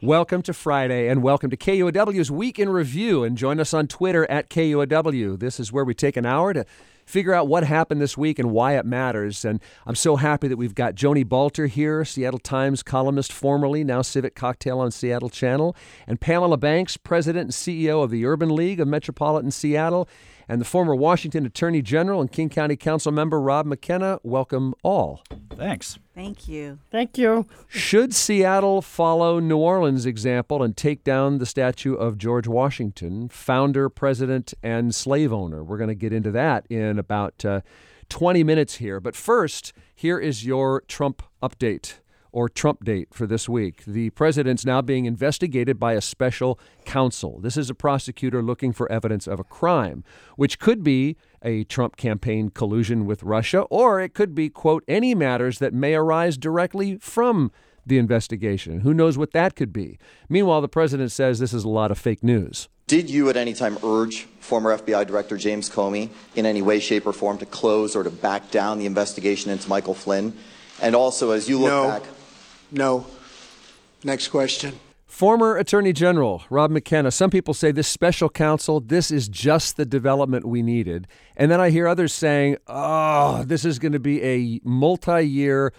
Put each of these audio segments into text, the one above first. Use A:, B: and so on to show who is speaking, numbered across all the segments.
A: Welcome to Friday, and welcome to KUOW's Week in Review. And join us on Twitter at KUOW. This is where we take an hour to figure out what happened this week and why it matters. And I'm so happy that we've got Joni Balter here, Seattle Times columnist formerly, now Civic Cocktail on Seattle Channel, and Pamela Banks, president and CEO of the Urban League of Metropolitan Seattle, and the former Washington Attorney General and King County Council member Rob McKenna. Welcome all.
B: Thanks.
C: Thank you.
D: Thank you.
A: Should Seattle follow New Orleans' example and take down the statue of George Washington, founder, president, and slave owner? We're going to get into that in about 20 minutes here. But first, here is your Trump update, or Trump date for this week. The president's now being investigated by a special counsel. This is a prosecutor looking for evidence of a crime, which could be a Trump campaign collusion with Russia, or it could be, quote, any matters that may arise directly from the investigation. Who knows what that could be? Meanwhile, the president says this is a lot of fake news.
E: Did you at any time urge former FBI Director James Comey in any way, shape, or form to close or to back down the investigation into Michael Flynn? And also, as you look back...
F: No. Next question.
A: Former Attorney General Rob McKenna, some people say this special counsel, this is just the development we needed. And then I hear others saying, this is going to be a multi-year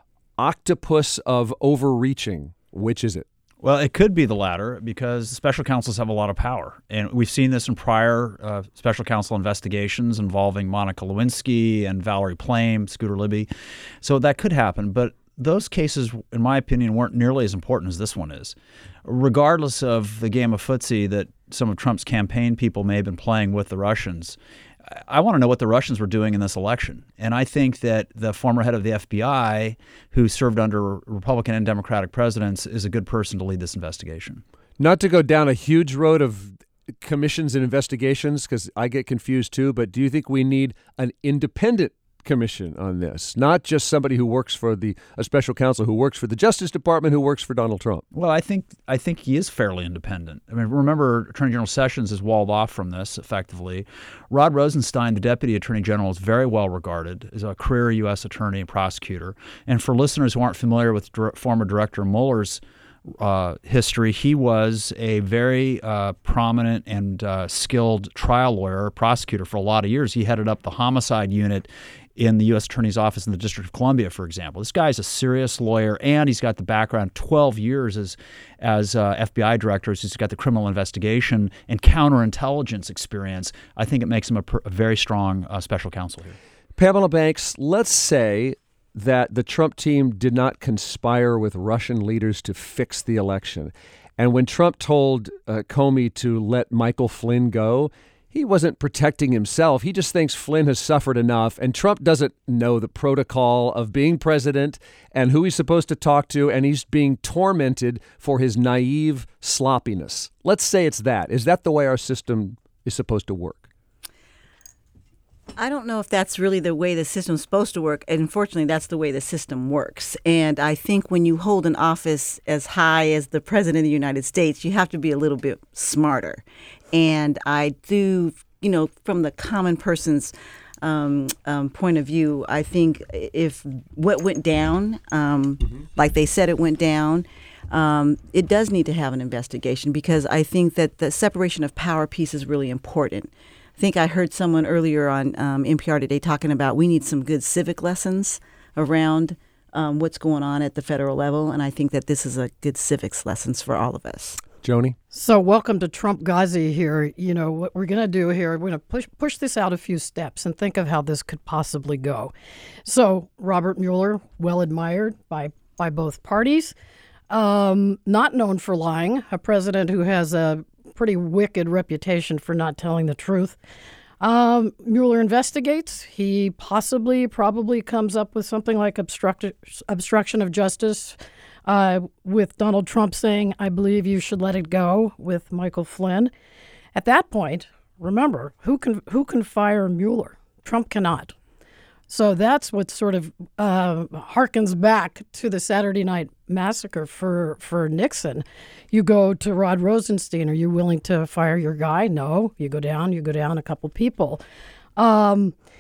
A: octopus of overreaching. Which is it?
B: Well, it could be the latter because special counsels have a lot of power. And we've seen this in prior special counsel investigations involving Monica Lewinsky and Valerie Plame, Scooter Libby. So that could happen. But those cases, in my opinion, weren't nearly as important as this one is. Regardless of the game of footsie that some of Trump's campaign people may have been playing with the Russians, I want to know what the Russians were doing in this election. And I think that the former head of the FBI, who served under Republican and Democratic presidents, is a good person to lead this investigation.
A: Not to go down a huge road of commissions and investigations, because I get confused too, but do you think we need an independent commission on this, not just somebody who works for a special counsel who works for the Justice Department, who works for Donald Trump?
B: Well, I think he is fairly independent. I mean, remember, Attorney General Sessions is walled off from this effectively. Rod Rosenstein, the Deputy Attorney General, is very well regarded as a career U.S. attorney and prosecutor. And for listeners who aren't familiar with former Director Mueller's history, he was a very prominent and skilled trial lawyer, prosecutor for a lot of years. He headed up the homicide unit in the U.S. Attorney's Office in the District of Columbia, for example. This guy's a serious lawyer, and he's got the background, 12 years as FBI director. He's got the criminal investigation and counterintelligence experience. I think it makes him a very strong special counsel here. Pamela
A: Banks, let's say that the Trump team did not conspire with Russian leaders to fix the election. And when Trump told Comey to let Michael Flynn go, he wasn't protecting himself. He just thinks Flynn has suffered enough, and Trump doesn't know the protocol of being president and who he's supposed to talk to, and he's being tormented for his naive sloppiness. Let's say it's that. Is that the way our system is supposed to work?
C: I don't know if that's really the way the system's supposed to work. And unfortunately, that's the way the system works. And I think when you hold an office as high as the President of the United States, you have to be a little bit smarter. And I do, from the common person's point of view, I think if what went down, like they said it went down, it does need to have an investigation, because I think that the separation of power piece is really important. I think I heard someone earlier on NPR today talking about we need some good civic lessons around what's going on at the federal level, and I think that this is a good civics lessons for all of us.
A: Joni?
D: So welcome to Trump Ghazi here. What we're going to do here, we're going to push this out a few steps and think of how this could possibly go. So Robert Mueller, well admired by both parties, not known for lying, a president who has a pretty wicked reputation for not telling the truth. Mueller investigates. He probably comes up with something like obstruction of justice, with Donald Trump saying, I believe you should let it go, with Michael Flynn. At that point, remember, who can fire Mueller? Trump cannot. So that's what sort of harkens back to the Saturday Night Massacre for Nixon. You go to Rod Rosenstein. Are you willing to fire your guy? No. You go down a couple people.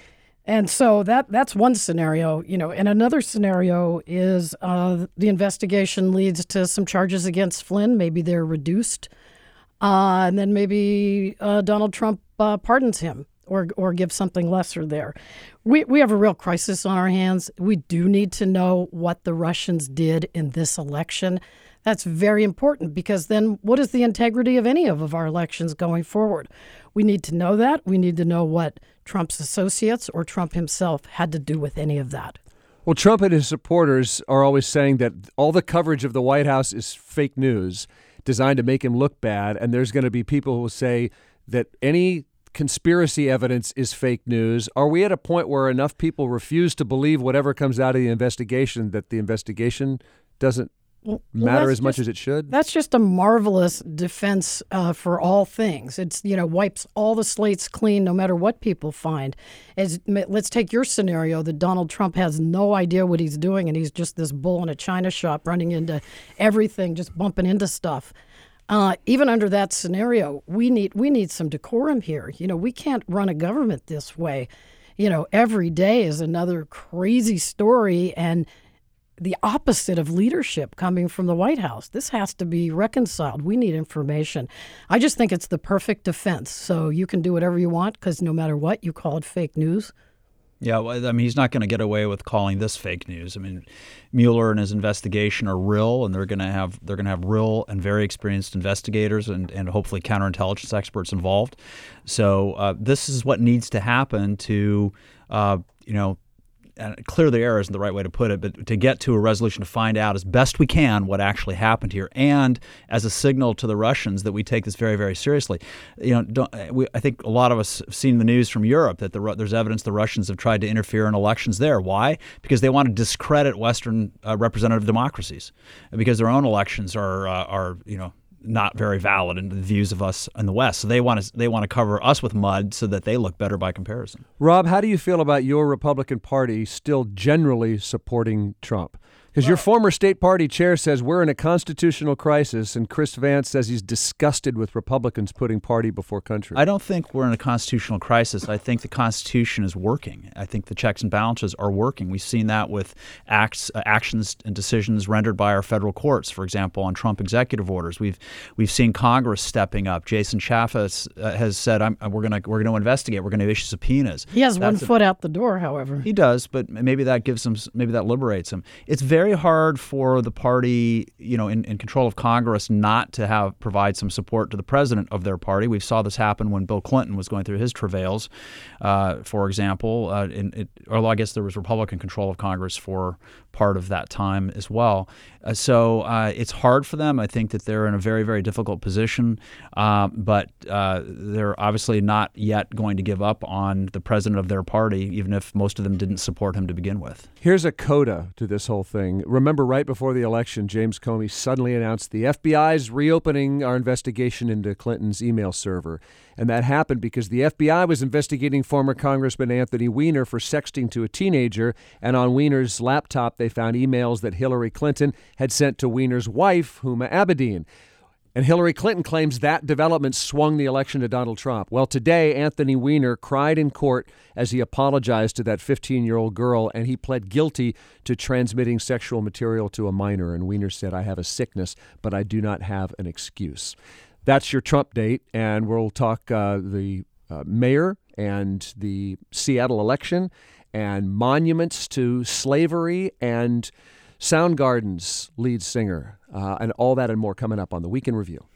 D: And so that's one scenario, and another scenario is the investigation leads to some charges against Flynn. Maybe they're reduced, and then maybe Donald Trump pardons him or gives something lesser there. We have a real crisis on our hands. We do need to know what the Russians did in this election. That's very important, because then what is the integrity of any of our elections going forward? We need to know that. We need to know what Trump's associates or Trump himself had to do with any of that.
A: Well, Trump and his supporters are always saying that all the coverage of the White House is fake news designed to make him look bad. And there's going to be people who will say that any conspiracy evidence is fake news. Are we at a point where enough people refuse to believe whatever comes out of the investigation that the investigation doesn't matter as much as it should?
D: That's just a marvelous defense for all things. It's, wipes all the slates clean no matter what people find. Let's take your scenario that Donald Trump has no idea what he's doing and he's just this bull in a china shop running into everything, just bumping into stuff. Even under that scenario, we need some decorum here. We can't run a government this way. Every day is another crazy story and the opposite of leadership coming from the White House. This has to be reconciled. We need information. I just think it's the perfect defense. So you can do whatever you want because no matter what, you call it fake news.
B: Yeah, well, he's not going to get away with calling this fake news. Mueller and his investigation are real, and they're going to have real and very experienced investigators and hopefully counterintelligence experts involved. So this is what needs to happen to and clear the air isn't the right way to put it, but to get to a resolution to find out as best we can what actually happened here, and as a signal to the Russians that we take this very, very seriously. I think a lot of us have seen the news from Europe that there's evidence the Russians have tried to interfere in elections there. Why? Because they want to discredit Western representative democracies, because their own elections are not very valid in the views of us in the West. So they want to cover us with mud so that they look better by comparison.
A: Rob, how do you feel about your Republican Party still generally supporting Trump? Because your former state party chair says we're in a constitutional crisis, and Chris Vance says he's disgusted with Republicans putting party before country.
B: I don't think we're in a constitutional crisis. I think the Constitution is working. I think the checks and balances are working. We've seen that with actions and decisions rendered by our federal courts, for example, on Trump executive orders. We've seen Congress stepping up. Jason Chaffetz has said we're going to investigate. We're going to issue subpoenas.
D: He has one foot out the door, however.
B: He does, but maybe that liberates him. It's very hard for the party, in control of Congress, not to provide some support to the president of their party. We saw this happen when Bill Clinton was going through his travails, for example. Although I guess there was Republican control of Congress for part of that time as well. So it's hard for them. I think that they're in a very, very difficult position, but they're obviously not yet going to give up on the president of their party, even if most of them didn't support him to begin with.
A: Here's a coda to this whole thing. Remember, right before the election, James Comey suddenly announced the FBI's reopening our investigation into Clinton's email server. And that happened because the FBI was investigating former Congressman Anthony Weiner for sexting to a teenager, and on Weiner's laptop they found emails that Hillary Clinton had sent to Weiner's wife, Huma Abedin. And Hillary Clinton claims that development swung the election to Donald Trump. Well, today, Anthony Weiner cried in court as he apologized to that 15-year-old girl, and he pled guilty to transmitting sexual material to a minor. And Weiner said, "I have a sickness, but I do not have an excuse." That's your Trump date, and we'll talk the mayor and the Seattle election and monuments to slavery and Soundgarden's lead singer, and all that and more coming up on the Week in Review.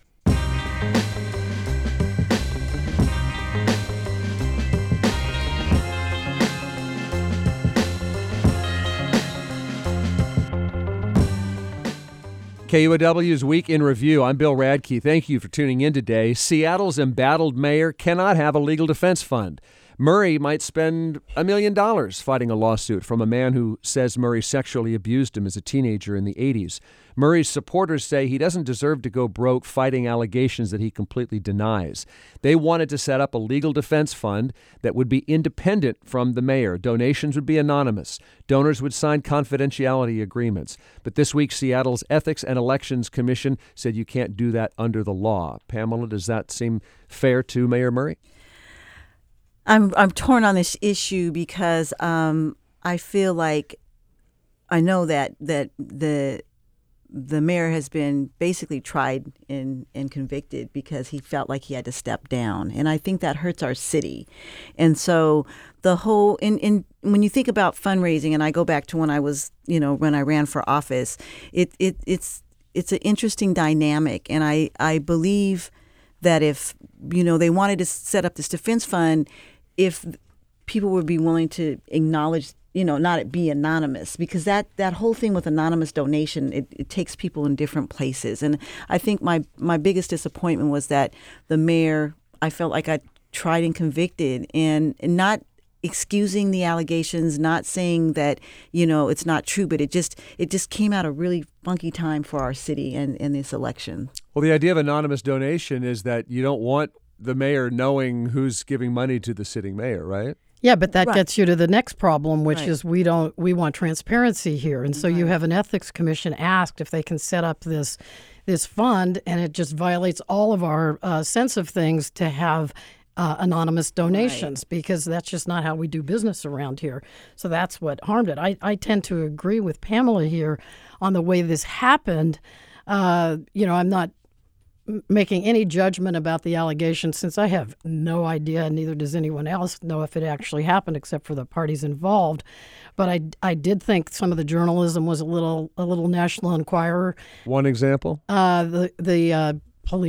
A: KUOW's Week in Review. I'm Bill Radke. Thank you for tuning in today. Seattle's embattled mayor cannot have a legal defense fund. Murray might spend $1 million fighting a lawsuit from a man who says Murray sexually abused him as a teenager in the 80s. Murray's supporters say he doesn't deserve to go broke fighting allegations that he completely denies. They wanted to set up a legal defense fund that would be independent from the mayor. Donations would be anonymous. Donors would sign confidentiality agreements. But this week, Seattle's Ethics and Elections Commission said you can't do that under the law. Pamela, does that seem fair to Mayor Murray?
C: I'm torn on this issue because I feel like I know that the mayor has been basically tried and convicted because he felt like he had to step down, and I think that hurts our city. And so the whole in when you think about fundraising, and I go back to when I was when I ran for office, it's an interesting dynamic, and I believe that if they wanted to set up this defense fund, if people would be willing to acknowledge, not it be anonymous, because that whole thing with anonymous donation, it takes people in different places. And I think my biggest disappointment was that the mayor, I felt like I tried and convicted, and not excusing the allegations, not saying that, it's not true, but it just came out a really funky time for our city and this election.
A: Well, the idea of anonymous donation is that you don't want the mayor knowing who's giving money to the sitting mayor, right?
D: Yeah, but that
C: Right.
D: gets you to the next problem, which
C: Right.
D: is we want transparency here. And so you have an ethics commission asked if they can set up this fund, and it just violates all of our sense of things to have anonymous donations, because that's just not how we do business around here. So that's what harmed it. I tend to agree with Pamela here on the way this happened. I'm not making any judgment about the allegation, since I have no idea, and neither does anyone else know if it actually happened except for the parties involved. But I did think some of the journalism was a little National Enquirer.
A: One example?
D: The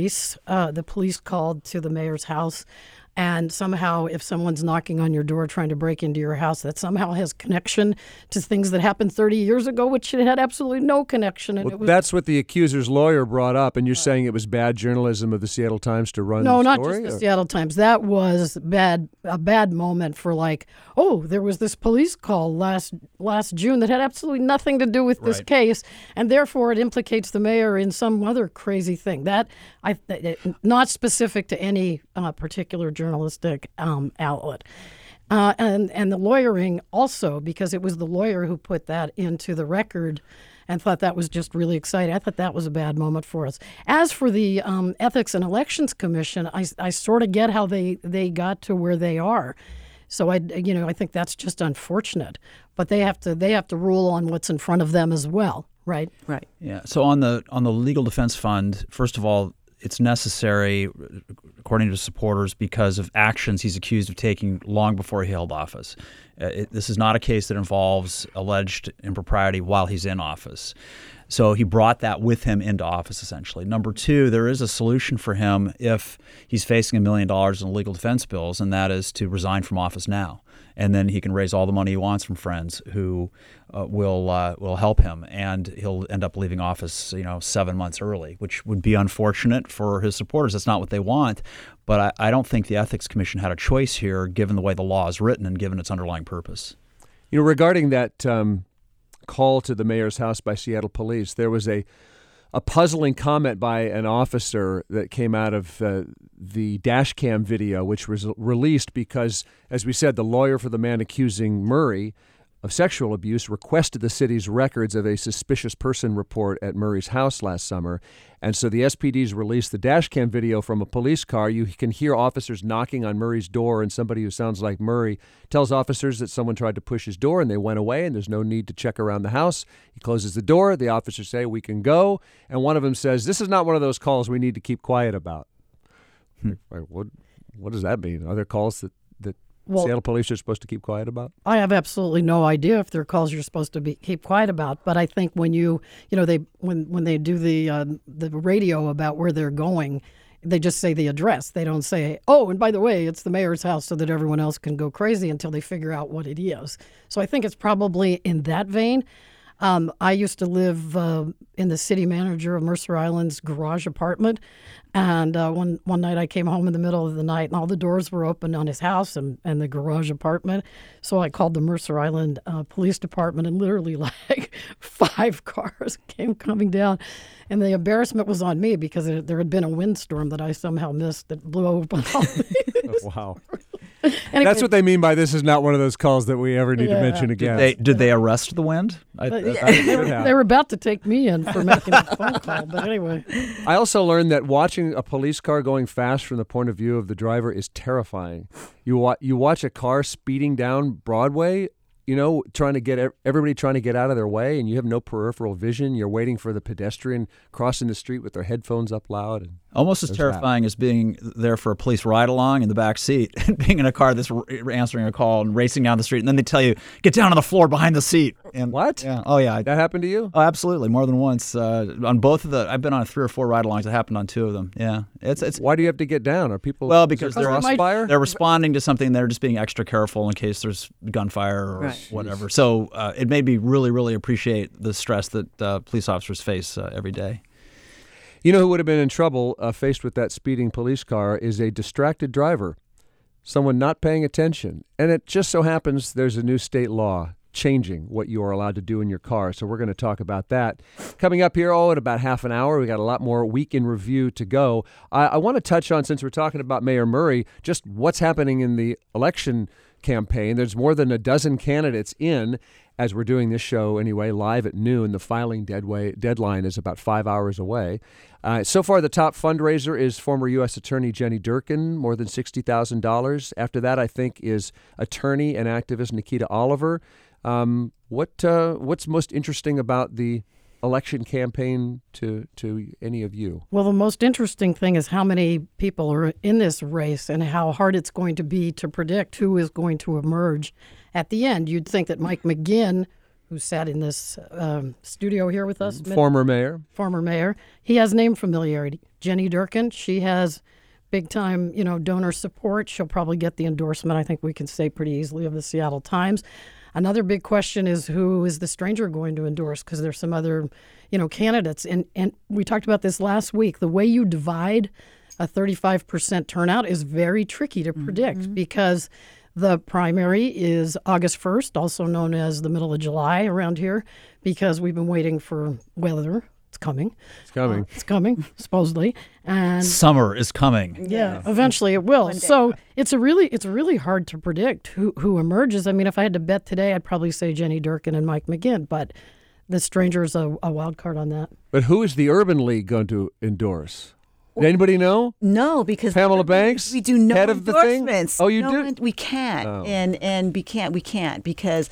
D: police called to the mayor's house, and somehow if someone's knocking on your door trying to break into your house, that somehow has connection to things that happened 30 years ago, which it had absolutely no connection. And
A: Well,
D: it was
A: that's what the accuser's lawyer brought up, and you're saying it was bad journalism of the Seattle Times to run
D: no,
A: the
D: not
A: story?
D: just the Seattle Times. That was a bad moment for there was this police call last June that had absolutely nothing to do with this
B: Right.
D: case, and therefore it implicates the mayor in some other crazy thing. That not specific to any particular journalistic outlet. And the lawyering also, because it was the lawyer who put that into the record and thought that was just really exciting. I thought that was a bad moment for us. As for the Ethics and Elections Commission, I sort of get how they got to where they are. So I think that's just unfortunate. But they have to rule on what's in front of them as well, right?
C: Right.
B: Yeah. So on the legal defense fund, first of all, it's necessary, according to supporters, because of actions he's accused of taking long before he held office. This is not a case that involves alleged impropriety while he's in office. So he brought that with him into office, essentially. Number two, there is a solution for him if he's facing $1 million in legal defense bills, and that is to resign from office now. And then he can raise all the money he wants from friends who will help him, and he'll end up leaving office, 7 months early, which would be unfortunate for his supporters. That's not what they want. But I don't think the Ethics Commission had a choice here, given the way the law is written and given its underlying purpose.
A: Regarding that call to the mayor's house by Seattle police, there was a puzzling comment by an officer that came out of the dash cam video, which was released because, as we said, the lawyer for the man accusing Murray of sexual abuse requested the city's records of a suspicious person report at Murray's house last summer. And so the SPDs released the dash cam video from a police car. You can hear officers knocking on Murray's door, and somebody who sounds like Murray tells officers that someone tried to push his door and they went away, and there's no need to check around the house. He closes the door. The officers say, "We can go." And one of them says, "This is not one of those calls we need to keep quiet about." Like, what does that mean? Are there calls that Seattle police are supposed to keep quiet about?
D: I have absolutely no idea if there are calls you're supposed to keep quiet about. But I think when when they do the radio about where they're going, they just say the address. They don't say, "Oh, and by the way, it's the mayor's house," so that everyone else can go crazy until they figure out what it is. So I think it's probably in that vein. I used to live in the city manager of Mercer Island's garage apartment, and one night I came home in the middle of the night, and all the doors were open on his house and the garage apartment. So I called the Mercer Island Police Department, and literally like 5 cars came coming down, and the embarrassment was on me because there had been a windstorm that I somehow missed that blew open all these.
A: Wow.
D: Anyway,
A: That's what they mean by this is not one of those calls that we ever need to mention again.
B: Did they arrest the wind?
D: they were about to take me in for making a phone call, but anyway.
A: I also learned that watching a police car going fast from the point of view of the driver is terrifying. You watch a car speeding down Broadway, trying to get everybody trying to get out of their way, and you have no peripheral vision. You're waiting for the pedestrian crossing the street with their headphones up loud. And
B: almost as terrifying as being there for a police ride-along in the back seat and being in a car that's answering a call and racing down the street, and then they tell you, get down on the floor behind the seat. And
A: what?
B: Yeah. Oh, yeah.
A: That happened to you?
B: Oh, absolutely. More than once. On both of I've been on 3 or 4 ride-alongs. It happened on 2 of them. Yeah. It's.
A: Why do you have to get down? Are people?
B: Well, because
A: they're
B: responding to something. They're just being extra careful in case there's gunfire or whatever. So it made me really, really appreciate the stress that police officers face every day.
A: You know who would have been in trouble faced with that speeding police car is a distracted driver, someone not paying attention. And it just so happens there's a new state law changing what you are allowed to do in your car. So we're going to talk about that. Coming up here, in about half an hour, we got a lot more week in review to go. I want to touch on, since we're talking about Mayor Murray, just what's happening in the election campaign. There's more than a dozen candidates in, as we're doing this show anyway, live at noon. The filing deadline is about 5 hours away. So far, the top fundraiser is former U.S. Attorney Jenny Durkin, more than $60,000. After that, I think, is attorney and activist Nikita Oliver. What's most interesting about the election campaign to any of you?
D: Well, the most interesting thing is how many people are in this race and how hard it's going to be to predict who is going to emerge at the end. You'd think that Mike McGinn, who sat in this studio here with us,
A: former mayor,
D: he has name familiarity. Jenny Durkin, she has big-time, donor support. She'll probably get the endorsement, I think we can say pretty easily, of the Seattle Times. Another big question is who is the stranger going to endorse, because there's some other, candidates. And we talked about this last week. The way you divide a 35% turnout is very tricky to predict because the primary is August 1st, also known as the middle of July around here, because we've been waiting for weather. It's coming. It's coming, supposedly. And
B: summer is coming.
D: Yeah, eventually it will. So it's really hard to predict who emerges. I mean, if I had to bet today, I'd probably say Jenny Durkin and Mike McGinn, but the stranger is a wild card on that.
A: But who is the Urban League going to endorse? Did anybody know?
C: No, because
A: Pamela Banks,
C: we do no
A: head of the thing.
C: Oh,
A: you do?
C: We can't, and we can't because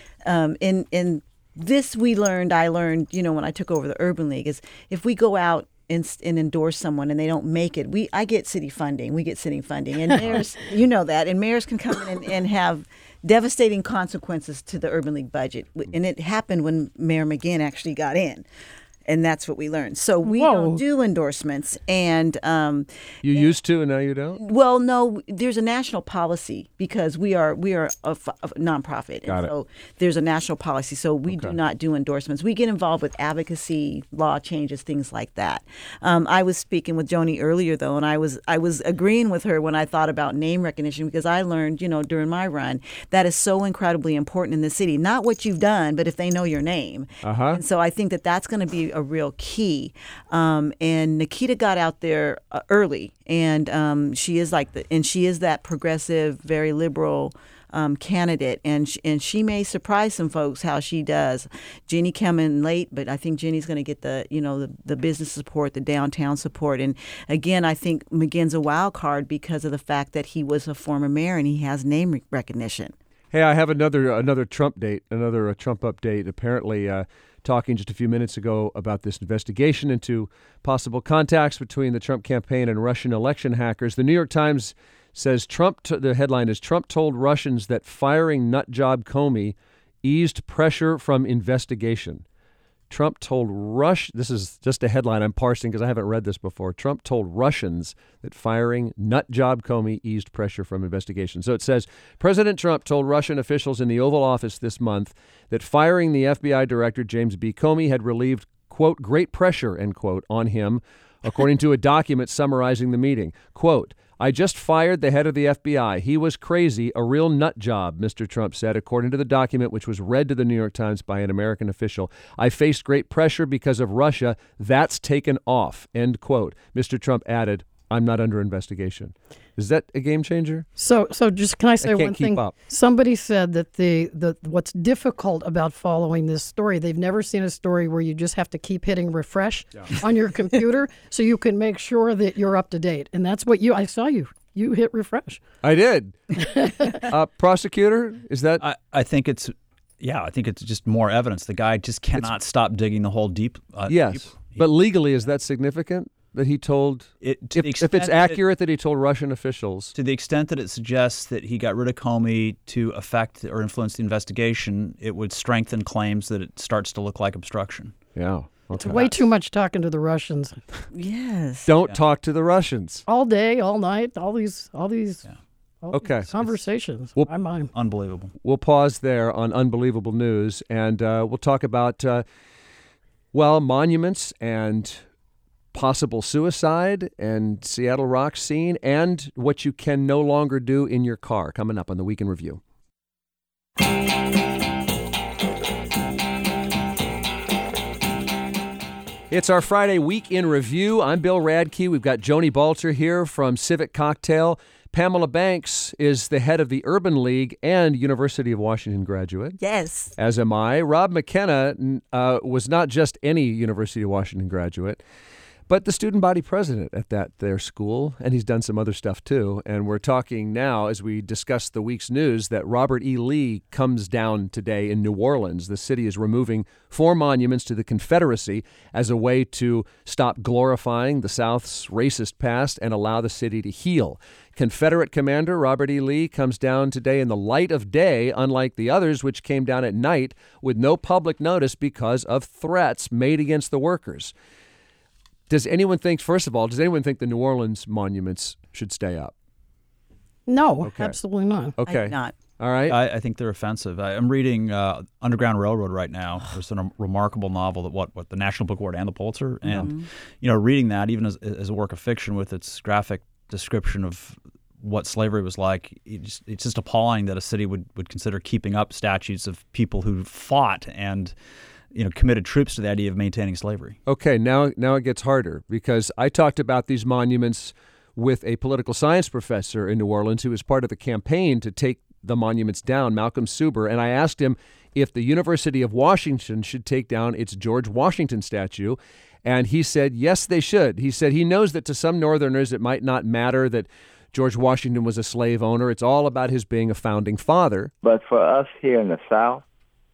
C: in this I learned, when I took over the Urban League, is if we go out and endorse someone and they don't make it, I get city funding. We get city funding, and mayors, and mayors can come in and have devastating consequences to the Urban League budget. And it happened when Mayor McGinn actually got in. And that's what we learned. So we don't do endorsements. And
A: you used to, and now you don't?
C: Well, no. There's a national policy because we are a nonprofit.
A: Got
C: and
A: it.
C: So there's a national policy. So we do not do endorsements. We get involved with advocacy, law changes, things like that. I was speaking with Joni earlier, though, and I was agreeing with her when I thought about name recognition, because I learned, during my run, that is so incredibly important in the city. Not what you've done, but if they know your name. And so I think that's going to be a real key. And Nikita got out there early, and she is that progressive, very liberal candidate, and she may surprise some folks how she does. Jenny came in late, but I think Jenny's going to get the business support, the downtown support, and again, I think McGinn's a wild card because of the fact that he was a former mayor and he has name recognition.
A: Hey, I have another Trump update. Apparently, talking just a few minutes ago about this investigation into possible contacts between the Trump campaign and Russian election hackers. The New York Times says the headline is Trump told Russians that firing nutjob Comey eased pressure from investigation. Trump told this is just a headline I'm parsing because I haven't read this before. Trump told Russians that firing nutjob Comey eased pressure from investigation. So it says President Trump told Russian officials in the Oval Office this month that firing the FBI director James B. Comey had relieved, quote, great pressure, end quote, on him, according to a document summarizing the meeting. Quote, I just fired the head of the FBI. He was crazy, a real nut job, Mr. Trump said, according to the document, which was read to the New York Times by an American official. I faced great pressure because of Russia. That's taken off, end quote. Mr. Trump added, I'm not under investigation. Is that a game changer?
D: So just can I say
A: can't
D: one
A: keep
D: thing?
A: up.
D: Somebody said that the what's difficult about following this story, they've never seen a story where you just have to keep hitting refresh on your computer so you can make sure that you're up to date. And that's what I saw you hit refresh.
A: I did. Prosecutor, is that?
B: I think it's just more evidence. The guy just cannot stop digging the hole deep.
A: Yes. But legally, is that significant? That he told, if it's accurate that he told Russian officials.
B: To the extent that it suggests that he got rid of Comey to affect or influence the investigation, it would strengthen claims that it starts to look like obstruction.
A: Yeah.
D: It's way too much talking to the Russians.
C: Yes.
A: Don't talk to the Russians.
D: All day, all night, all these
A: Okay.
D: conversations.
A: Well,
D: I mind.
B: Unbelievable.
A: We'll pause there on Unbelievable News, and we'll talk about, monuments and possible suicide and Seattle rock scene and what you can no longer do in your car, coming up on the Week in Review. It's our Friday Week in Review. I'm Bill Radke. We've got Joni Balter here from Civic Cocktail. Pamela Banks is the head of the Urban League and University of Washington graduate.
C: Yes.
A: As am I. Rob McKenna was not just any University of Washington graduate, but the student body president at their school, and he's done some other stuff too. And we're talking now, as we discuss the week's news, that Robert E. Lee comes down today in New Orleans. The city is removing 4 monuments to the Confederacy as a way to stop glorifying the South's racist past and allow the city to heal. Confederate commander Robert E. Lee comes down today in the light of day, unlike the others, which came down at night with no public notice because of threats made against the workers. Does anyone think the New Orleans monuments should stay up?
D: No,
A: Okay.
D: absolutely not.
A: Okay.
C: I do not.
A: All right.
B: I think they're offensive. I'm reading Underground Railroad right now. There's a remarkable novel that what the National Book Award and the Pulitzer, and reading that even as a work of fiction with its graphic description of what slavery was like, it's just appalling that a city would consider keeping up statues of people who fought and committed troops to the idea of maintaining slavery.
A: Okay, now it gets harder because I talked about these monuments with a political science professor in New Orleans who was part of the campaign to take the monuments down, Malcolm Suber, and I asked him if the University of Washington should take down its George Washington statue, and he said yes, they should. He said he knows that to some Northerners it might not matter that George Washington was a slave owner. It's all about his being a founding father.
G: But for us here in the South,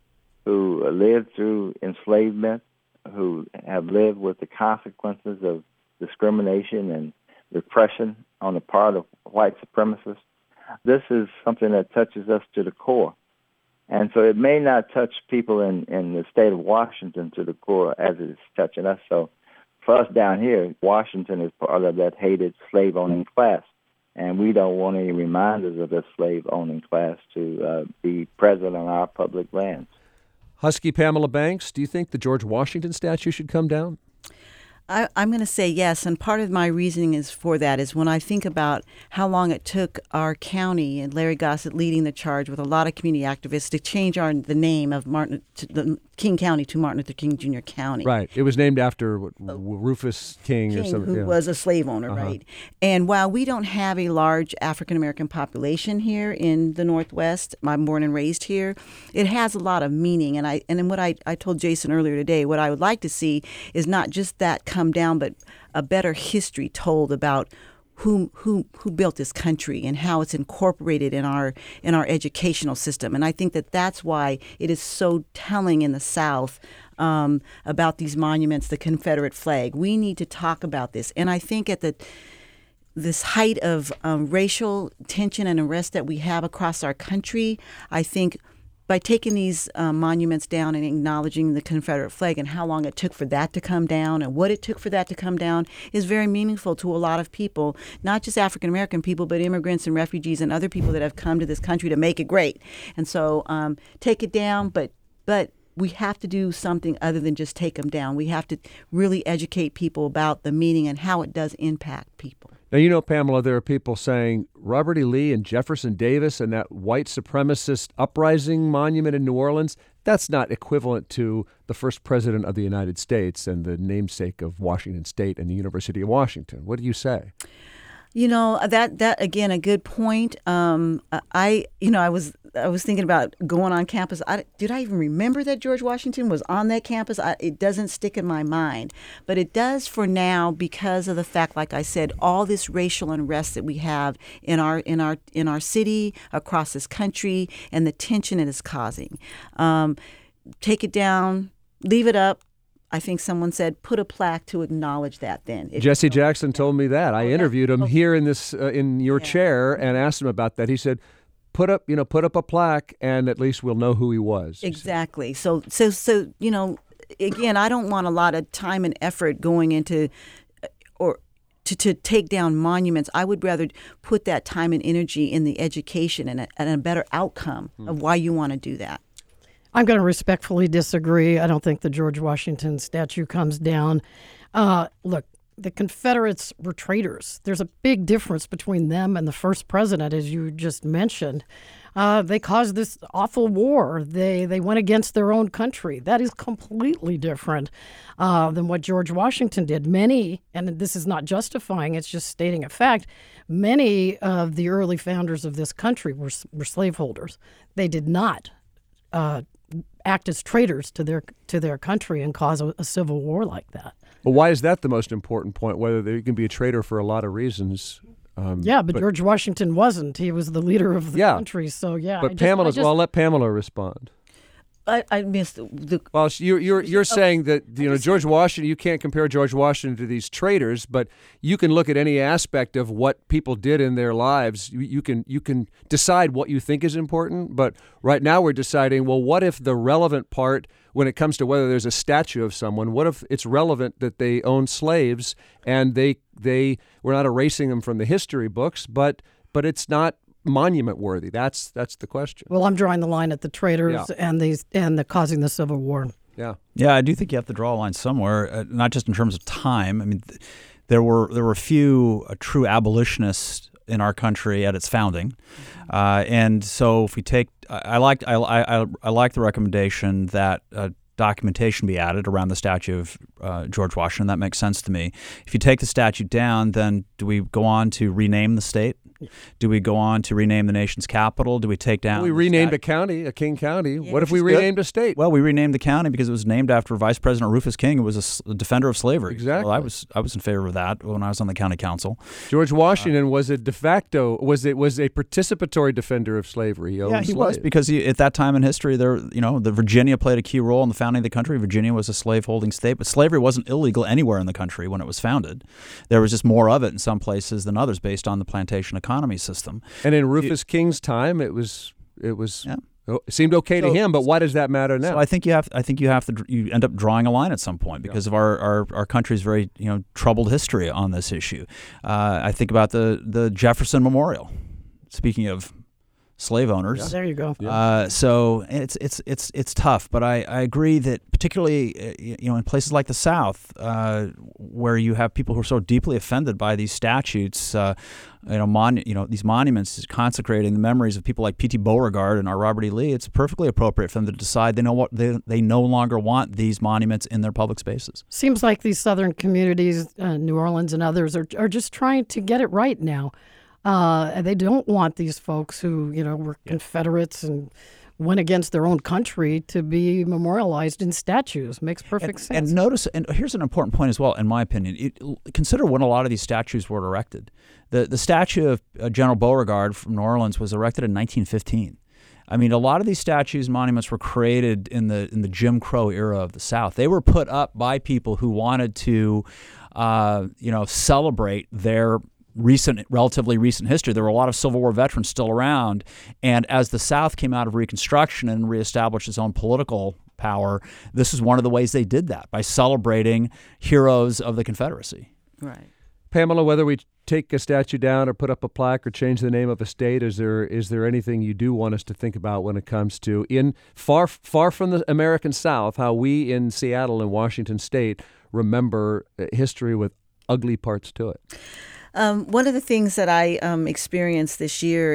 G: who lived through enslavement, who have lived with the consequences of discrimination and repression on the part of white supremacists, this is something that touches us to the core. And so it may not touch people in the state of Washington to the core as it is touching us. So for us down here, Washington is part of that hated slave-owning class. And we don't want any reminders of the slave-owning class to be present on our public lands.
A: Husky Pamela Banks, do you think the George Washington statue should come down?
C: I'm going to say yes, and part of my reasoning is when I think about how long it took our county and Larry Gossett leading the charge with a lot of community activists to change the name of King County to Martin Luther King Jr. County.
A: Right. It was named after Rufus King or something.
C: Who was a slave owner, right? And while we don't have a large African-American population here in the Northwest, I'm born and raised here, it has a lot of meaning. And what I told Jason earlier today, what I would like to see is not just that come down, but a better history told about who built this country and how it's incorporated in our educational system. And I think that's why it is so telling in the South about these monuments, the Confederate flag. We need to talk about this. And I think at this height of racial tension and unrest that we have across our country, I think by taking these monuments down and acknowledging the Confederate flag and how long it took for that to come down and what it took for that to come down is very meaningful to a lot of people, not just African-American people, but immigrants and refugees and other people that have come to this country to make it great. And so take it down, but we have to do something other than just take them down. We have to really educate people about the meaning and how it does impact people.
A: Now, Pamela, there are people saying Robert E. Lee and Jefferson Davis and that white supremacist uprising monument in New Orleans, that's not equivalent to the first president of the United States and the namesake of Washington State and the University of Washington. What do you say?
C: That again, a good point. I was thinking about going on campus. Did I even remember that George Washington was on that campus? It doesn't stick in my mind, but it does for now because of the fact, like I said, all this racial unrest that we have in our city, across this country, and the tension it is causing. Take it down, leave it up. I think someone said, put a plaque to acknowledge that then.
A: Jesse Jackson told me that. I interviewed him here in this in your chair and asked him about that. He said, put up a plaque and at least we'll know who he was.
C: Exactly. So again, I don't want a lot of time and effort going into or to take down monuments. I would rather put that time and energy in the education and a better outcome of why you want to do that.
D: I'm going to respectfully disagree. I don't think the George Washington statue comes down. Look, the Confederates were traitors. There's a big difference between them and the first president, as you just mentioned. They caused this awful war. They went against their own country. That is completely different than what George Washington did. Many, and this is not justifying, it's just stating a fact, many of the early founders of this country were slaveholders. They did not act as traitors to their country and cause a civil war like that.
A: Well, why is that the most important point? Whether you can be a traitor for a lot of reasons.
D: But George Washington wasn't. He was the leader of the country. So yeah.
A: But I'll let Pamela respond.
C: I missed the.
A: Well, you're saying that George Washington. You can't compare George Washington to these traitors, but you can look at any aspect of what people did in their lives. You can decide what you think is important. But right now we're deciding. Well, what if the relevant part when it comes to whether there's a statue of someone? What if it's relevant that they owned slaves and they were not erasing them from the history books, but it's not monument worthy? That's the question.
D: Well, I'm drawing the line at the traitors and the causing the Civil War.
A: Yeah,
B: I do think you have to draw a line somewhere, not just in terms of time. I mean, there were a few true abolitionists in our country at its founding, and so if we take, I like the recommendation that documentation be added around the statue of George Washington. That makes sense to me. If you take the statue down, then do we go on to rename the state? Do we go on to rename the nation's capital? Do we take down?
A: We renamed a county, a King County. Yeah, what if we renamed a state?
B: Well, we renamed the county because it was named after Vice President Rufus King, who was a defender of slavery.
A: Exactly.
B: Well, I was in favor of that when I was on the county council.
A: George Washington was a de facto was a participatory defender of slavery. He
B: was because at that time in history, the Virginia played a key role in the founding of the country. Virginia was a slaveholding state, but slavery wasn't illegal anywhere in the country when it was founded. There was just more of it in some places than others based on the plantation economy system.
A: And in Rufus King's time, it seemed okay to him. But why does that matter now?
B: So I think you end up drawing a line at some point because of our country's very troubled history on this issue. I think about the Jefferson Memorial. Speaking of slave owners,
D: there you go.
B: So it's tough, but I agree that particularly in places like the South, where you have people who are so deeply offended by these statutes, these monuments consecrating the memories of people like P.T. Beauregard and our Robert E. Lee, it's perfectly appropriate for them to decide they no longer want these monuments in their public spaces.
D: Seems like these southern communities, New Orleans and others, are just trying to get it right now. They don't want these folks who, were Confederates and went against their own country to be memorialized in statues. Makes perfect sense.
B: And notice, and here's an important point as well, in my opinion. Consider when a lot of these statues were erected. The statue of General Beauregard from New Orleans was erected in 1915. I mean, a lot of these statues, monuments were created in the Jim Crow era of the South. They were put up by people who wanted to, celebrate their relatively recent history. There were a lot of Civil War veterans still around, and as the South came out of Reconstruction and reestablished its own political power, this is one of the ways they did that, by celebrating heroes of the Confederacy.
C: Right.
A: Pamela, whether we take a statue down or put up a plaque or change the name of a state, is there anything you do want us to think about when it comes to, in far from the American South, how we in Seattle and Washington State remember history with ugly parts to it?
C: One of the things that I experienced this year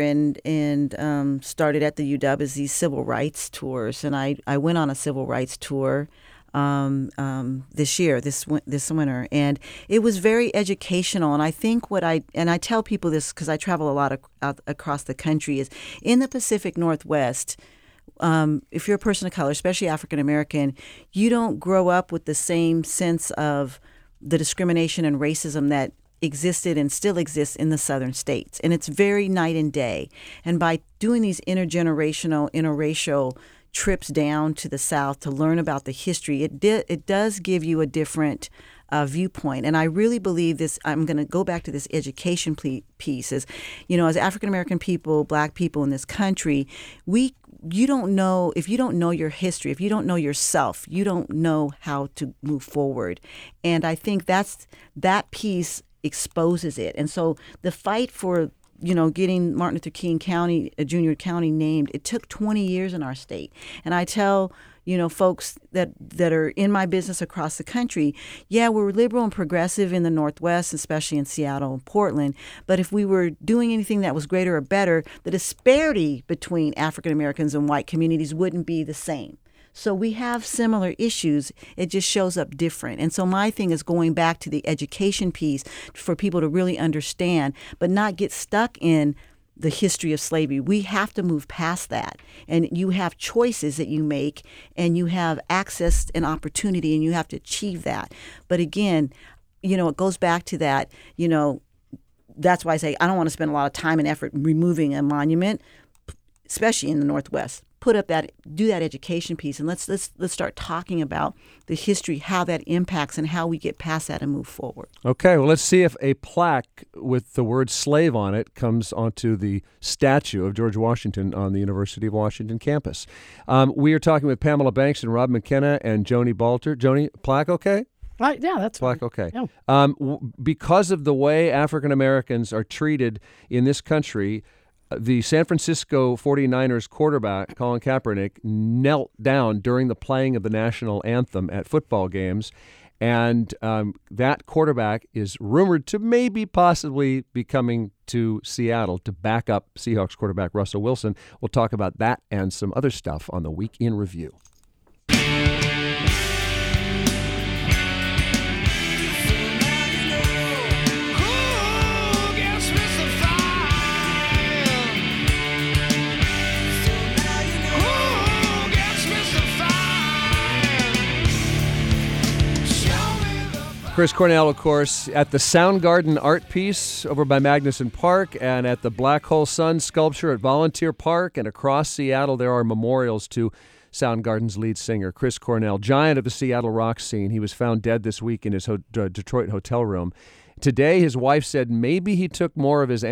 C: and started at the UW is these civil rights tours. And I went on a civil rights tour this winter, and it was very educational. And I think I tell people this because I travel a lot across the country, is in the Pacific Northwest. If you're a person of color, especially African American, you don't grow up with the same sense of the discrimination and racism that existed and still exists in the southern states. And it's very night and day. And by doing these interracial trips down to the South to learn about the history, it does give you a different viewpoint. And I really believe this. I'm going to go back to this education piece. Is, as African American people, Black people in this country, you don't know, if you don't know your history, if you don't know yourself, you don't know how to move forward. And I think that piece exposes it. And so the fight for getting Martin Luther King County, Junior County named, it took 20 years in our state. And I tell folks that are in my business across the country, yeah, we're liberal and progressive in the Northwest, especially in Seattle and Portland. But if we were doing anything that was greater or better, the disparity between African Americans and white communities wouldn't be the same. So we have similar issues. It just shows up different. And so my thing is going back to the education piece for people to really understand, but not get stuck in the history of slavery. We have to move past that. And you have choices that you make, and you have access and opportunity, and you have to achieve that. But again, it goes back to that, that's why I say I don't want to spend a lot of time and effort removing a monument, especially in the Northwest. Do that education piece, and let's start talking about the history, how that impacts, and how we get past that and move forward.
A: Okay, well, let's see if a plaque with the word slave on it comes onto the statue of George Washington on the University of Washington campus. We are talking with Pamela Banks and Rob McKenna and Joni Balter. Joni, plaque okay?
D: Yeah, that's
A: plaque
D: fine.
A: okay.
D: Yeah.
A: Because of the way African Americans are treated in this country, the San Francisco 49ers quarterback, Colin Kaepernick, knelt down during the playing of the national anthem at football games. And that quarterback is rumored to possibly be coming to Seattle to back up Seahawks quarterback Russell Wilson. We'll talk about that and some other stuff on the Week in Review. Chris Cornell, of course, at the Soundgarden art piece over by Magnuson Park, and at the Black Hole Sun sculpture at Volunteer Park, and across Seattle there are memorials to Soundgarden's lead singer, Chris Cornell, giant of the Seattle rock scene. He was found dead this week in his Detroit hotel room. Today, his wife said maybe he took more of his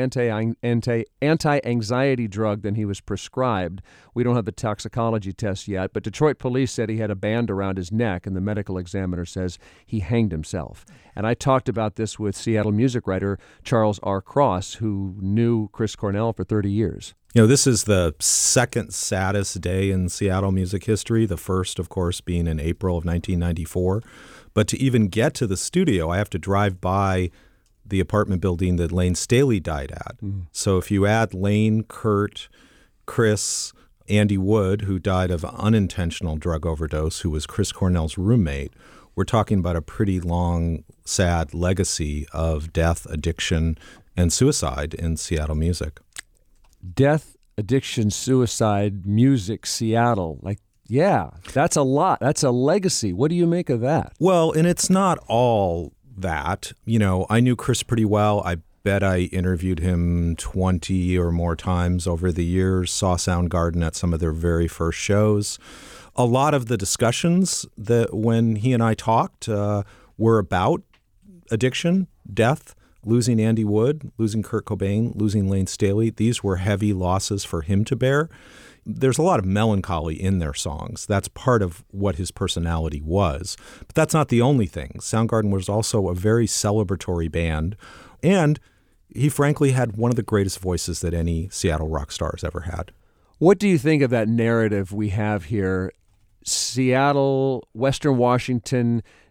A: anti-anxiety drug than he was prescribed. We don't have the toxicology test yet, but Detroit police said he had a band around his neck, and the medical examiner says he hanged himself. And I talked about this with Seattle music writer Charles R. Cross, who knew Chris Cornell for 30 years.
H: This is the second saddest day in Seattle music history, the first, of course, being in April of 1994. But to even get to the studio, I have to drive by the apartment building that Lane Staley died at. Mm. So if you add Lane, Kurt, Chris, Andy Wood, who died of unintentional drug overdose, who was Chris Cornell's roommate, we're talking about a pretty long, sad legacy of death, addiction, and suicide in Seattle music.
A: Death, addiction, suicide, music, Seattle. Yeah, that's a lot. That's a legacy. What do you make of that?
H: Well, and it's not all that. I knew Chris pretty well. I bet I interviewed him 20 or more times over the years, saw Soundgarden at some of their very first shows. A lot of the discussions that when he and I talked were about addiction, death, losing Andy Wood, losing Kurt Cobain, losing Lane Staley. These were heavy losses for him to bear. There's a lot of melancholy in their songs. That's part of what his personality was. But that's not the only thing. Soundgarden was also a very celebratory band, and he frankly had one of the greatest voices that any Seattle rock star has ever had.
A: What do you think of that narrative we have here? Seattle, Western Washington,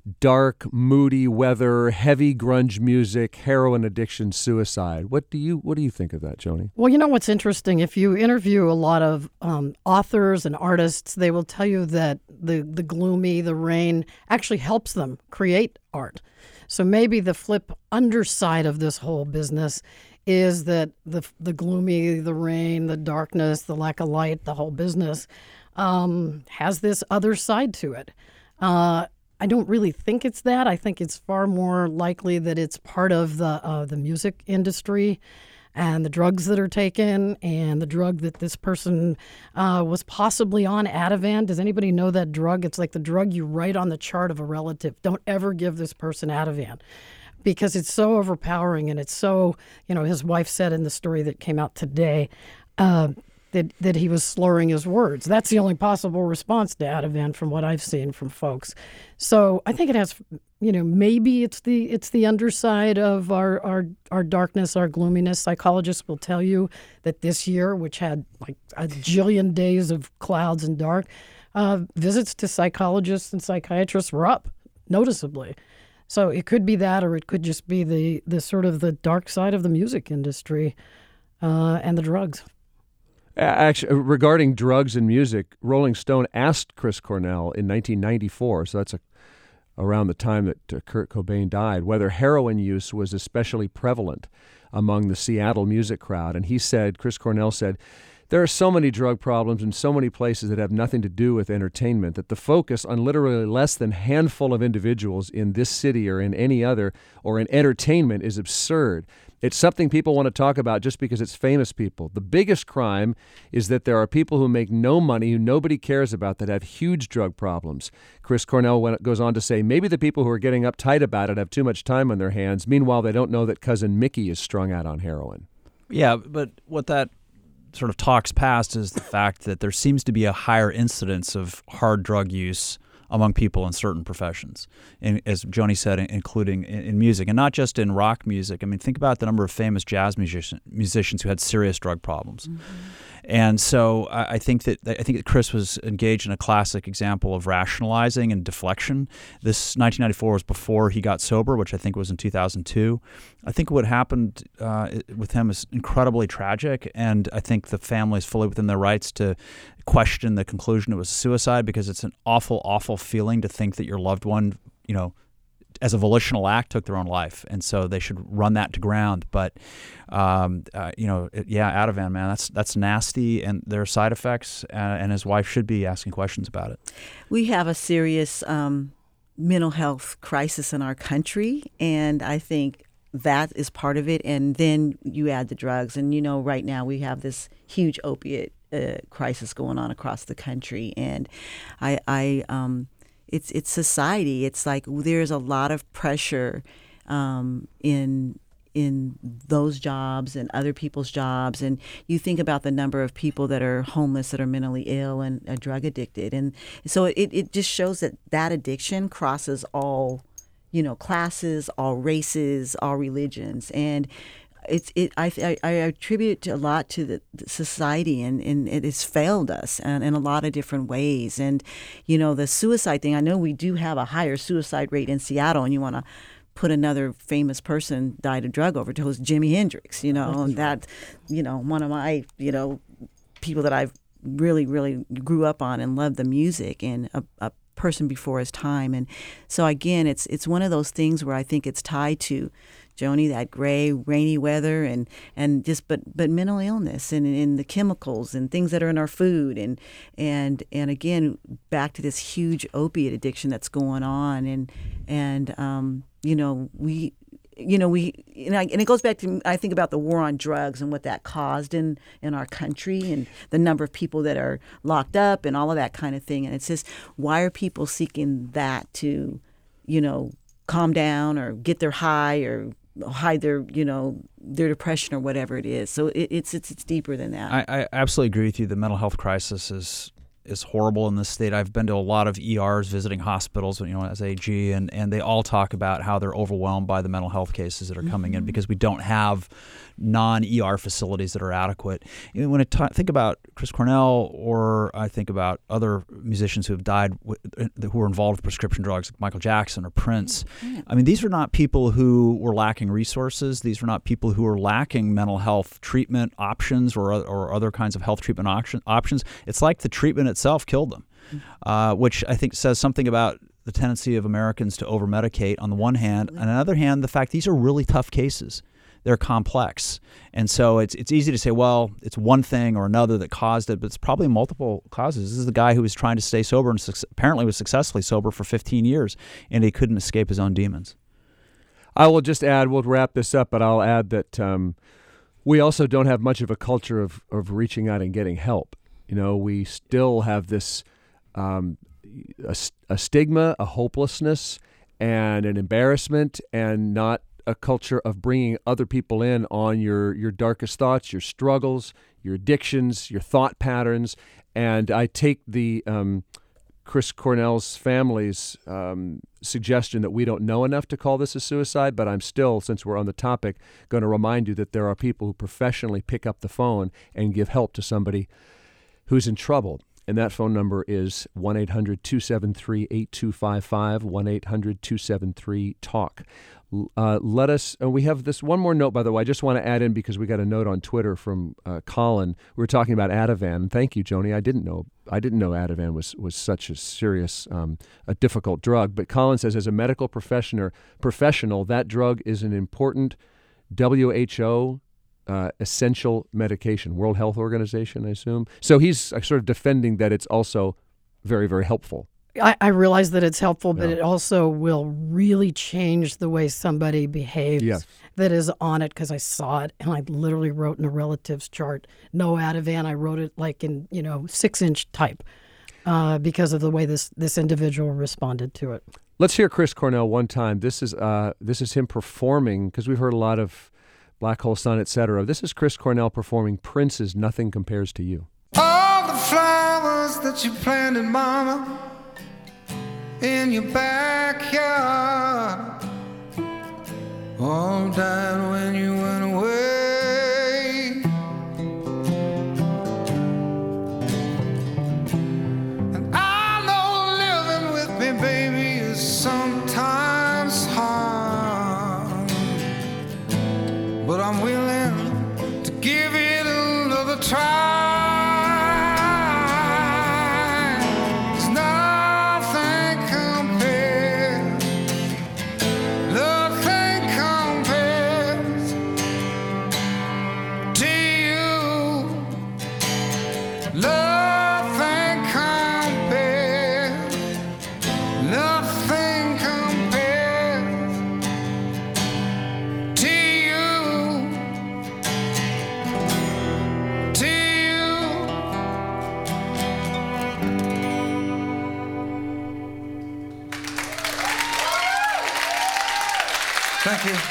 A: dark, moody weather, heavy grunge music, heroin addiction, suicide. What do you think of that, Joni?
D: Well, you know what's interesting? If you interview a lot of authors and artists, they will tell you that the gloomy, the rain actually helps them create art. So maybe the flip underside of this whole business is that the gloomy, the rain, the darkness, the lack of light, the whole business has this other side to it. I don't really think it's that. I think it's far more likely that it's part of the music industry and the drugs that are taken and the drug that this person was possibly on, Ativan. Does anybody know that drug? It's like the drug you write on the chart of a relative. Don't ever give this person Ativan because it's so overpowering and it's so, his wife said in the story that came out today, that he was slurring his words. That's the only possible response to Ativan from what I've seen from folks. So I think it has, maybe it's the underside of our darkness, our gloominess. Psychologists will tell you that this year, which had like a jillion days of clouds and dark, visits to psychologists and psychiatrists were up noticeably. So it could be that, or it could just be the sort of the dark side of the music industry and the drugs.
A: Actually, regarding drugs and music, Rolling Stone asked Chris Cornell in 1994, so that's around the time that Kurt Cobain died, whether heroin use was especially prevalent among the Seattle music crowd. And Chris Cornell said, there are so many drug problems in so many places that have nothing to do with entertainment that the focus on literally less than a handful of individuals in this city or in any other or in entertainment is absurd. It's something people want to talk about just because it's famous people. The biggest crime is that there are people who make no money, who nobody cares about, that have huge drug problems. Chris Cornell goes on to say, maybe the people who are getting uptight about it have too much time on their hands. Meanwhile, they don't know that cousin Mickey is strung out on heroin.
B: Yeah, but what that sort of talks past is the fact that there seems to be a higher incidence of hard drug use among people in certain professions, and as Joni said, including in music, and not just in rock music. I mean, think about the number of famous jazz musicians who had serious drug problems. Mm-hmm. And so I think that Chris was engaged in a classic example of rationalizing and deflection. This 1994 was before he got sober, which I think was in 2002. I think what happened with him is incredibly tragic, and I think the family is fully within their rights to question the conclusion it was suicide, because it's an awful, awful feeling to think that your loved one, as a volitional act, took their own life, and so they should run that to ground. But Ativan, man, that's nasty, and there are side effects, and his wife should be asking questions about it.
C: We have a serious mental health crisis in our country, and I think that is part of it. And then you add the drugs, and right now we have this huge opiate crisis going on across the country, and It's society. It's like there's a lot of pressure in those jobs and other people's jobs, and you think about the number of people that are homeless, that are mentally ill and drug addicted, and so it just shows that addiction crosses all classes, all races, all religions, and I attribute it a lot to the society, and it has failed us in a lot of different ways. And the suicide thing, I know we do have a higher suicide rate in Seattle, and you want to put another famous person died of drug overdose, Jimi Hendrix, and that, one of my, people that I've really, really grew up on and loved the music, and a person before his time. And so again, it's one of those things where I think it's tied to, Joni, that gray, rainy weather, and just but mental illness and the chemicals and things that are in our food, and again back to this huge opiate addiction that's going on, and it goes back to, I think about the war on drugs and what that caused in our country, and the number of people that are locked up and all of that kind of thing. And it's just, why are people seeking that to, calm down or get their high or hide their depression or whatever it is? So it's deeper than that.
B: I absolutely agree with you. The mental health crisis is is horrible in this state. I've been to a lot of ERs visiting hospitals, as AG, and they all talk about how they're overwhelmed by the mental health cases that are coming in because we don't have non-ER facilities that are adequate. When I think about Chris Cornell, or I think about other musicians who have died who are involved with prescription drugs, like Michael Jackson or Prince, I mean, these are not people who were lacking resources. These are not people who are lacking mental health treatment options or other kinds of health treatment options. It's like the treatment itself killed them, which I think says something about the tendency of Americans to over-medicate on the one hand. On the other hand, the fact these are really tough cases. They're complex. And so it's easy to say, well, it's one thing or another that caused it, but it's probably multiple causes. This is the guy who was trying to stay sober and apparently was successfully sober for 15 years, and he couldn't escape his own demons.
A: I will just add, we'll wrap this up, but I'll add that we also don't have much of a culture of reaching out and getting help. We still have this a stigma, a hopelessness, and an embarrassment, and not a culture of bringing other people in on your darkest thoughts, your struggles, your addictions, your thought patterns. And I take the Chris Cornell's family's suggestion that we don't know enough to call this a suicide, but I'm still, since we're on the topic, going to remind you that there are people who professionally pick up the phone and give help to somebody who's in trouble. And that phone number is 1-800-273-8255, 1-800-273-TALK. We have this one more note, by the way. I just want to add in because we got a note on Twitter from Colin. We were talking about Ativan. Thank you, Joni. I didn't know Ativan was such a serious, a difficult drug. But Colin says, as a medical professional, that drug is an important WHO essential medication, World Health Organization, I assume. So he's sort of defending that it's also very, very helpful.
D: I realize that it's helpful, but it also will really change the way somebody behaves that is on it, because I saw it, and I literally wrote in a relatives chart, no Ativan. I wrote it like in 6-inch type because of the way this individual responded to it.
A: Let's hear Chris Cornell one time. This is him performing, because we've heard a lot of Black Hole Sun, etc. This is Chris Cornell performing Prince's Nothing Compares to You.
I: All the flowers that you planted, Mama, in your backyard, all died when you went away. And I know living with me, baby, is sometimes hard, but I'm willing to give it another try.
A: Thank you.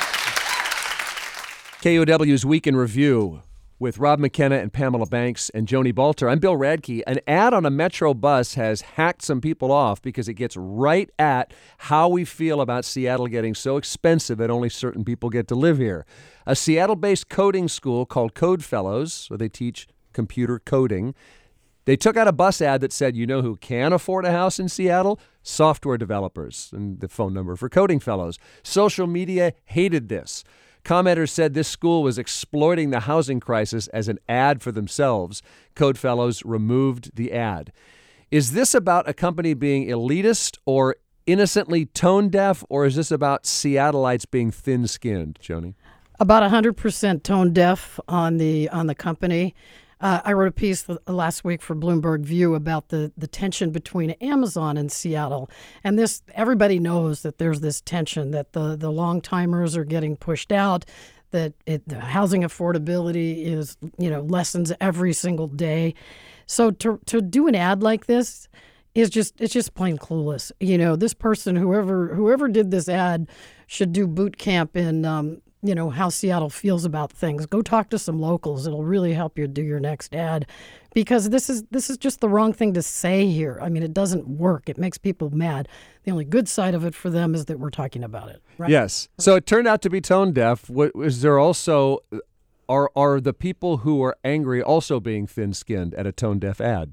A: KUOW's Week in Review with Rob McKenna and Pamela Banks and Joni Balter. I'm Bill Radke. An ad on a Metro bus has hacked some people off because it gets right at how we feel about Seattle getting so expensive that only certain people get to live here. A Seattle-based coding school called Code Fellows, where they teach computer coding, they took out a bus ad that said, you know who can afford a house in Seattle? Software developers, and the phone number for Coding Fellows. Social media hated this. Commenters said this school was exploiting the housing crisis as an ad for themselves. Code Fellows removed the ad. Is this about a company being elitist or innocently tone deaf, or is this about Seattleites being thin-skinned, Joni?
D: About 100% tone deaf on the company. I wrote a piece last week for Bloomberg View about the tension between Amazon and Seattle. And everybody knows that there's this tension, that the long-timers are getting pushed out, that the housing affordability is, lessens every single day. So to do an ad like this it's just plain clueless. This person, whoever did this ad, should do boot camp in how Seattle feels about things. Go talk to some locals. It'll really help you do your next ad, because this is just the wrong thing to say here. I mean, it doesn't work. It makes people mad. The only good side of it for them is that we're talking about it. Right?
A: Yes. So it turned out to be tone deaf. Is there also are the people who are angry also being thin-skinned at a tone deaf ad?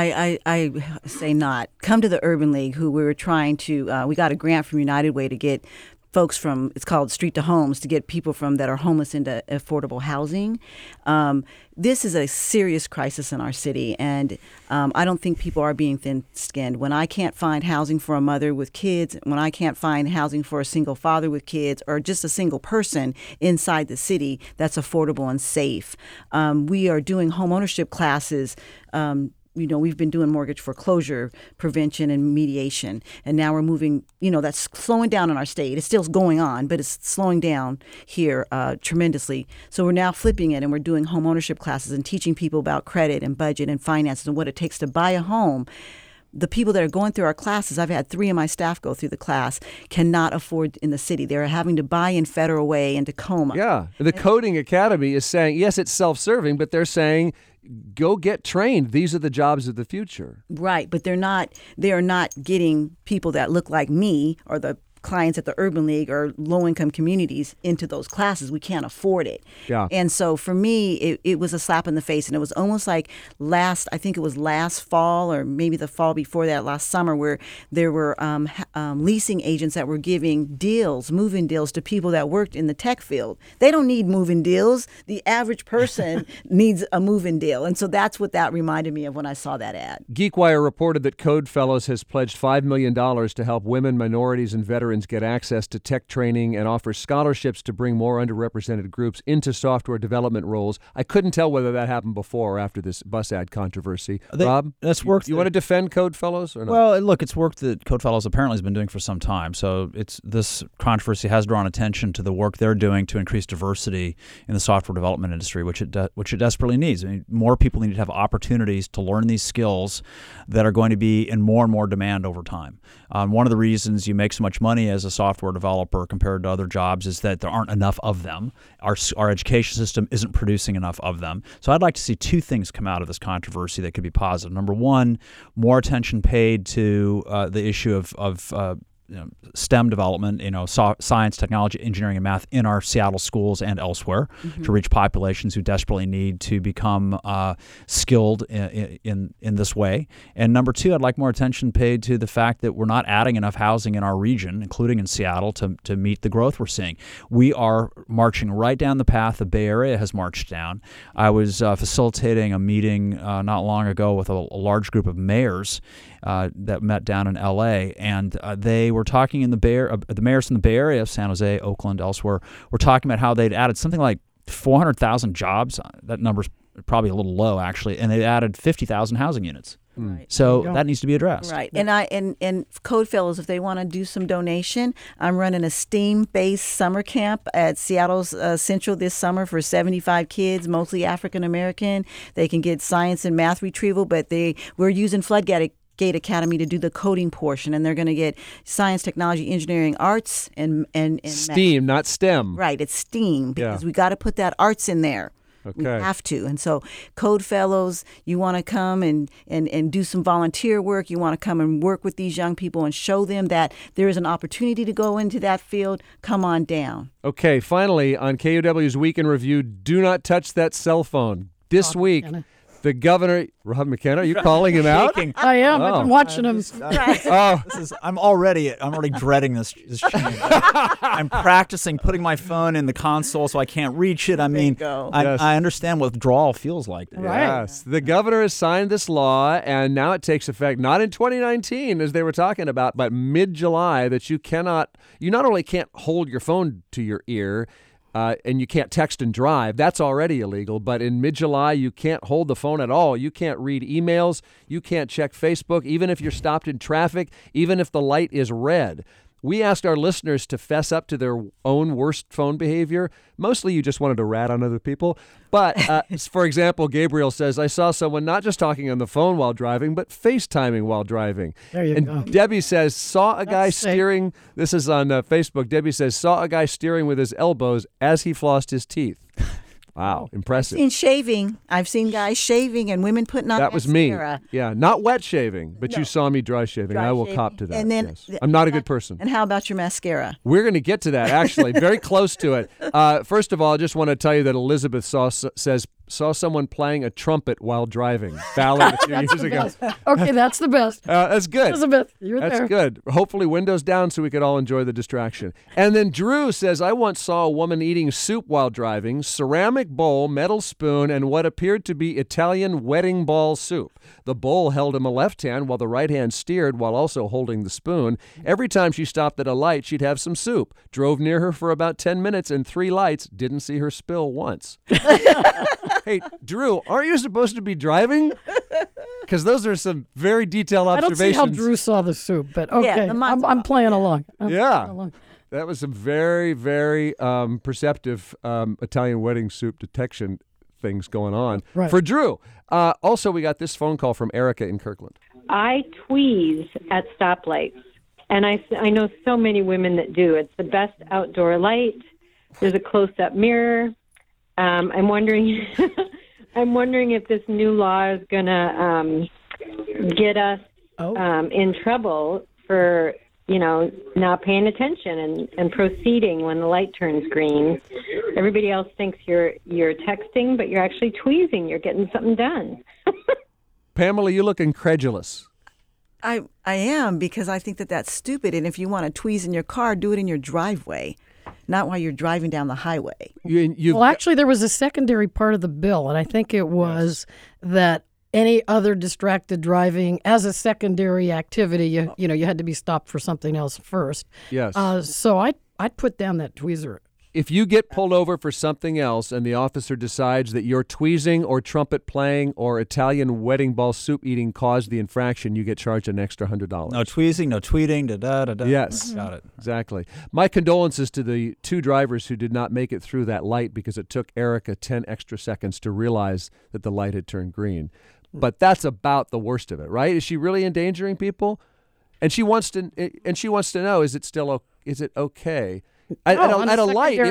C: I say not. Come to the Urban League, who we were trying to. We got a grant from United Way to get folks from, it's called Street to Homes, to get people from that are homeless into affordable housing. This is a serious crisis in our city, and I don't think people are being thin-skinned. When I can't find housing for a mother with kids, when I can't find housing for a single father with kids, or just a single person inside the city that's affordable and safe. We are doing homeownership classes. We've been doing mortgage foreclosure prevention and mediation, and now we're moving, that's slowing down in our state. It's still going on, but it's slowing down here tremendously. So we're now flipping it, and we're doing homeownership classes and teaching people about credit and budget and finances and what it takes to buy a home. The people that are going through our classes, I've had 3 of my staff go through the class, cannot afford in the city. They're having to buy in Federal Way and Tacoma.
A: Yeah. The Coding Academy is saying, yes, it's self-serving, but they're saying, go get trained. These are the jobs of the future.
C: Right, but they are not getting people that look like me or the clients at the Urban League or low-income communities into those classes. We can't afford it.
A: Yeah.
C: And so for me, it was a slap in the face. And it was almost like last fall, or maybe the fall before that, last summer, where there were leasing agents that were giving move-in deals to people that worked in the tech field. They don't need move-in deals. The average person needs a move-in deal. And so that's what that reminded me of when I saw that ad.
A: GeekWire reported that Code Fellows has pledged $5 million to help women, minorities, and veterans get access to tech training and offers scholarships to bring more underrepresented groups into software development roles. I couldn't tell whether that happened before or after this bus ad controversy. Rob,
B: that's work.
A: You want to defend Code Fellows or not?
B: Well, look, it's work that Code Fellows apparently has been doing for some time. So this controversy has drawn attention to the work they're doing to increase diversity in the software development industry, which it desperately needs. I mean, more people need to have opportunities to learn these skills that are going to be in more and more demand over time. One of the reasons you make so much money as a software developer compared to other jobs is that there aren't enough of them. Our education system isn't producing enough of them. So I'd like to see 2 things come out of this controversy that could be positive. Number one, more attention paid to the issue of STEM development, science, technology, engineering, and math in our Seattle schools and elsewhere to reach populations who desperately need to become skilled in this way. And number 2, I'd like more attention paid to the fact that we're not adding enough housing in our region, including in Seattle, to meet the growth we're seeing. We are marching right down the path the Bay Area has marched down. I was facilitating a meeting not long ago with a large group of mayors that met down in L.A., and they were talking in the mayors in the Bay Area, San Jose, Oakland, elsewhere, were talking about how they'd added something like 400,000 jobs. That number's probably a little low, actually, and they added 50,000 housing units.
C: Right.
B: So that needs to be addressed.
C: Right. And Code Fellows, if they want to do some donation, I'm running a STEAM-based summer camp at Seattle's Central this summer for 75 kids, mostly African American. They can get science and math retrieval, but we're using Floodgate Academy to do the coding portion, and they're going to get science, technology, engineering, arts, and
A: STEAM,
C: math.
A: not STEM.
C: Right, it's STEAM, because we got to put that arts in there.
A: Okay.
C: We have to. And so Code Fellows, you want to come and do some volunteer work. You want to come and work with these young people and show them that there is an opportunity to go into that field. Come on down.
A: Okay, finally, on KUW's Week in Review, do not touch that cell phone. This week, the governor, Rob McKenna, are you calling him out?
D: I am. I've been watching him.
B: I'm already dreading this change. I'm practicing putting my phone in the console so I can't reach it. I mean, I understand what withdrawal feels like.
D: Right.
A: Yes. The governor has signed this law, and now it takes effect not in 2019, as they were talking about, but mid-July, that you not only can't hold your phone to your ear, and you can't text and drive. That's already illegal. But in mid-July, you can't hold the phone at all. You can't read emails. You can't check Facebook, even if you're stopped in traffic, even if the light is red. we asked our listeners to fess up to their own worst phone behavior. Mostly you just wanted to rat on other people. But, for example, Gabriel says, I saw someone not just talking on the phone while driving, but FaceTiming while driving.
D: There you go.
A: Debbie says, saw a guy steering. This is on Facebook. Debbie says, saw a guy steering with his elbows as he flossed his teeth. Wow, impressive.
C: I've seen shaving. I've seen guys shaving and women putting on
A: That was me.
C: mascara.
A: Yeah, not wet shaving, but you saw me dry shaving.
C: Dry
A: I will
C: shaving.
A: cop to that.
C: And then,
A: yes. I'm not a good person.
C: And how about your mascara?
A: We're going to get to that, actually. Very close to it. First of all, I just want to tell you that Elizabeth saw someone playing a trumpet while driving. Ballard a few years ago.
D: Okay, that's the best.
A: That's good.
D: Elizabeth, you're
A: That's
D: there.
A: good. Hopefully windows down so we could all enjoy the distraction. And then Drew says, I once saw a woman eating soup while driving, ceramic bowl, metal spoon, and what appeared to be Italian wedding ball soup. The bowl held in the left hand while the right hand steered while also holding the spoon. Every time she stopped at a light, she'd have some soup. Drove near her for about 10 minutes and 3 lights. Didn't see her spill once. Hey, Drew, aren't you supposed to be driving? Because those are some very detailed
D: I don't
A: observations.
D: see how Drew saw the soup, but okay, I'm playing along. I'm
A: Yeah.
D: playing along.
A: That was some very, very perceptive Italian wedding soup detection things going on
D: Right.
A: for Drew. Also, we got this phone call from Erica in Kirkland.
J: I tweeze at stoplights, and I know so many women that do. It's the best outdoor light. There's a close-up mirror. I'm wondering if this new law is going to get us in trouble for, not paying attention and proceeding when the light turns green. Everybody else thinks you're texting, but you're actually tweezing. You're getting something done.
A: Pamela, you look incredulous.
C: I am, because I think that that's stupid. And if you want to tweeze in your car, do it in your driveway, not while you're driving down the highway.
D: Well, actually, there was a secondary part of the bill, and I think it was that any other distracted driving as a secondary activity, you had to be stopped for something else first.
A: Yes.
D: So I'd put down that tweezer.
A: If you get pulled over for something else and the officer decides that your tweezing or trumpet playing or Italian wedding ball soup eating caused the infraction, you get charged an extra $100.
B: No tweezing, no tweeting, da-da-da-da.
A: Yes.
B: Got it.
A: Exactly. My condolences to the 2 drivers who did not make it through that light because it took Erica 10 extra seconds to realize that the light had turned green. But that's about the worst of it, right? Is she really endangering people? And she wants to know, is it okay? At a light,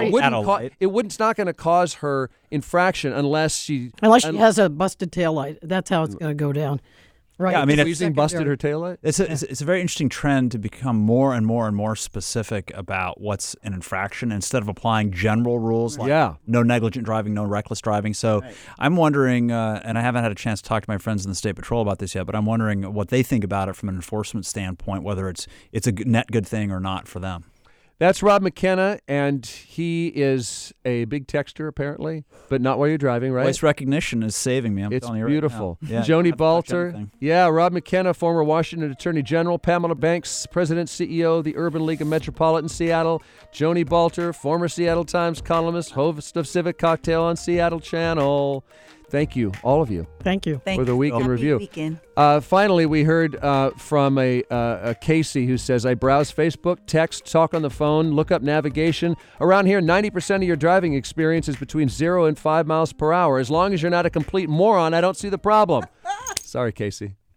A: it's not going to cause her infraction unless she
D: has a busted taillight. That's how it's going to go down. Right.
B: Yeah, I mean,
A: tweezing busted her taillight.
B: It's a very interesting trend to become more and more and more specific about what's an infraction instead of applying general rules like no negligent driving, no reckless driving. So I'm wondering, and I haven't had a chance to talk to my friends in the State Patrol about this yet, but I'm wondering what they think about it from an enforcement standpoint, whether it's a net good thing or not for them.
A: That's Rob McKenna, and he is a big texter, apparently, but not while you're driving, right?
B: Voice recognition is saving me. I'm
A: It's
B: telling you
A: beautiful.
B: Right now. Yeah,
A: Joni Balter. Yeah, Rob McKenna, former Washington Attorney General. Pamela Banks, President, CEO of the Urban League of Metropolitan Seattle. Joni Balter, former Seattle Times columnist, host of Civic Cocktail on Seattle Channel. Thank you, all of you.
D: Thank you.
A: For the Week in Review.
C: Weekend.
A: Finally, we heard from a Casey who says, I browse Facebook, text, talk on the phone, look up navigation. Around here, 90% of your driving experience is between 0 and 5 miles per hour. As long as you're not a complete moron, I don't see the problem. Sorry, Casey.